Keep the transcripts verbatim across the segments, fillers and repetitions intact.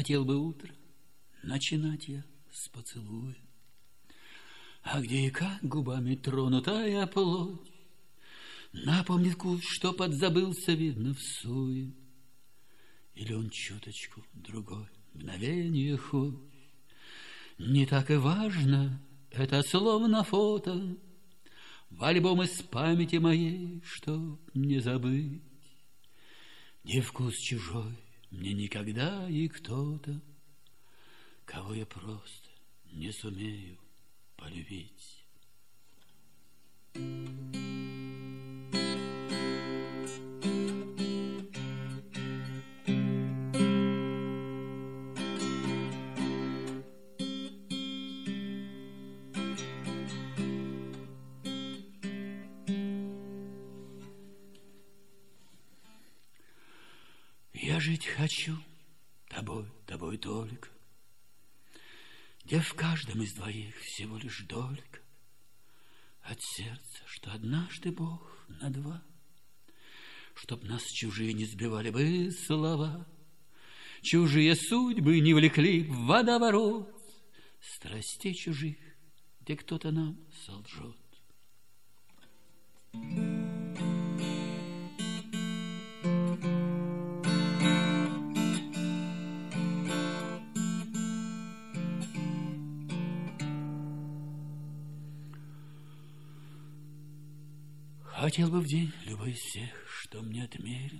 Хотел бы утро начинать я с поцелуя, а где и как губами тронутая плоть напомнит вкус, что подзабылся, видно, в суе. Или он чуточку другой мгновение хоть. Не так и важно, это словно фото в альбом из памяти моей, чтоб не забыть, где вкус чужой мне никогда и кто-то, кого я просто не сумею полюбить. Я жить хочу тобой, тобой только, где в каждом из двоих всего лишь долька от сердца, что однажды Бог на два, чтоб нас чужие не сбивали бы слова, чужие судьбы не влекли в водоворот страстей чужих, где кто-то нам солжет. Хотел бы в день любой из всех, что мне отмерен,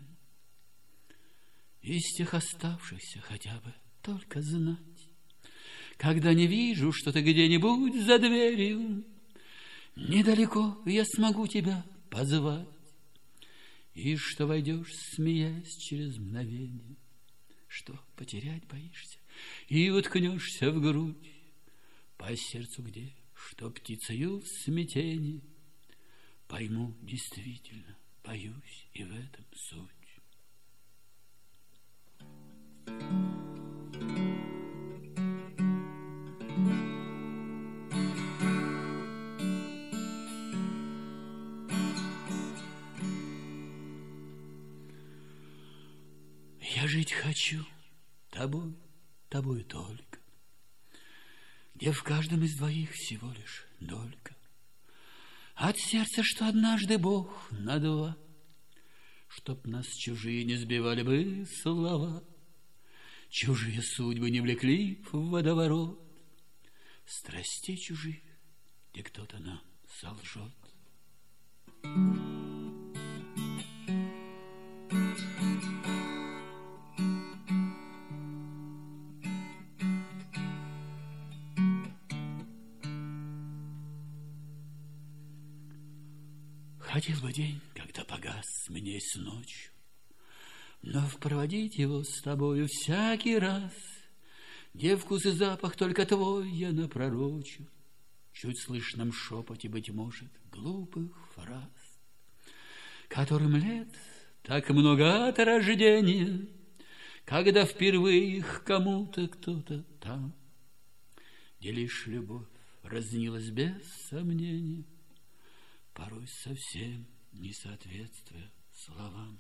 из тех оставшихся хотя бы только знать, когда не вижу, что ты где-нибудь за дверью, недалеко я смогу тебя позвать, и что войдешь, смеясь через мгновение, что потерять боишься, и уткнешься в грудь по сердцу, где, что птицею в смятении, пойму, действительно, боюсь, и в этом суть. Я жить хочу тобой, тобой только, где в каждом из двоих всего лишь долька от сердца, что однажды Бог на два, чтоб нас чужие не сбивали бы слова, чужие судьбы не влекли в водоворот страстей чужих, где кто-то нам солжет. Хотел бы день, когда погас, сменясь ночью, но проводить его с тобою всякий раз, где вкус и запах только твой я напророчу, чуть слышном шепоте, быть может, глупых фраз, которым лет так много от рождения, когда впервые их кому-то кто-то там, где лишь любовь разнилась без сомнения, порой совсем не соответствуя словам.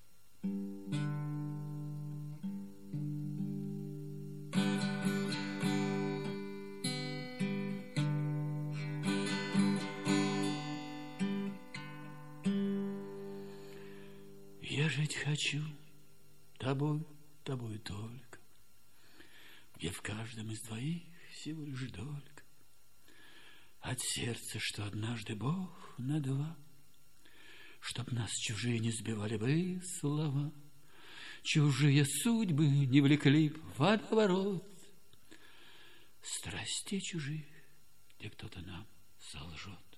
Я жить хочу тобой, тобой только, где в каждом из двоих всего лишь долька от сердца, что однажды Бог на два, чтоб нас чужие не сбивали бы слова, чужие судьбы не влекли в водоворот страстей чужих, где кто-то нам солжет.